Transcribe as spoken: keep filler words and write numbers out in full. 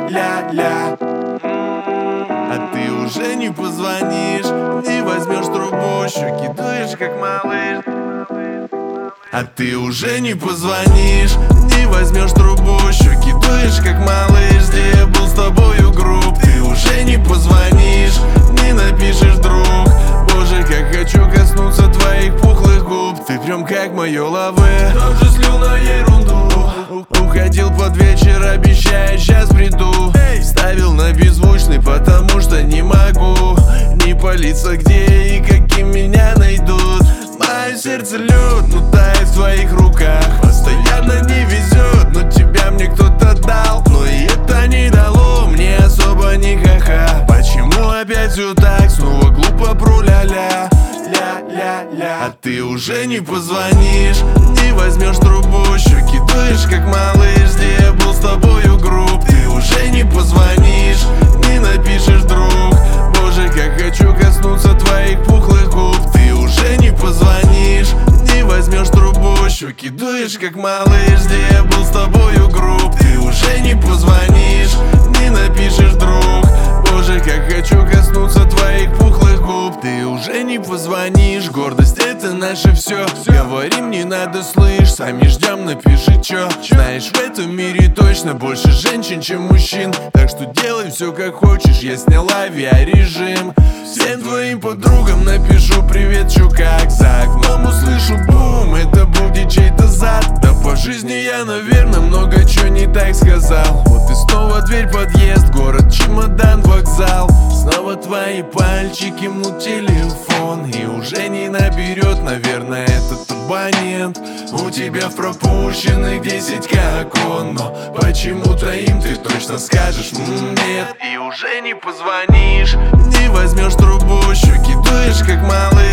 ля-ля-ля. А ты уже не позвонишь, не возьмешь трубу, щеки дуешь, как малыш. А ты уже не позвонишь, не возьмешь трубу, щеки дуешь, как малыш. Где я был с тобою груб, ты уже не позвонишь, не напишешь, друг. Боже, как хочу коснуться твоих пухлых губ. Ты прям как мое лаве, тоже слил на ерунду. Уходил под вечер, обещая, сейчас приду. Ставил на беззвучный, потому что не могу не палиться, где и каким меня найдут. Мое сердце лед, ну тает в твоих руках. Постоянно не везет, но тебя мне кто-то дал. Но и это не дало мне особо ни ха-ха. Почему опять все так, снова глупо про ля-ля, ля-ля-ля. А ты уже не позвонишь, не возьмешь трубу, щеки дуешь, как малыш. Где я был с тобою груб, ты уже не позвонишь, не напишешь, друг. Боже, как хочу коснуться твоих пухлых губ. Ты уже не позвонишь, не возьмешь трубу, щеки дуешь, как малыш. Где я был с тобою груб, ты уже не позвонишь, не напишешь, друг. Боже, как хочу коснуться твоих пухлых губ. Ты уже не позвонишь, гордость это наше все. Говорим, не надо, слышь, сами ждем, напиши чё. Знаешь, в этом мире точно больше женщин, чем мужчин. Так что делай все как хочешь, я снял авиарежим. Всем твоим подругам напишу привет, чё как. За окном услышу бум, это будет чей-то зад. Да по жизни я, наверное, много чё не так сказал. Вот и снова дверь, подъезд, город, чемодан, вокзал. Снова твои пальчики мнут телефон, и уже не наберет, наверное, этот абонент. У тебя в пропущенных десять как он, но почему-то им ты точно скажешь нет. И уже не позвонишь, не возьмешь трубу, щеки дуешь, как малыш.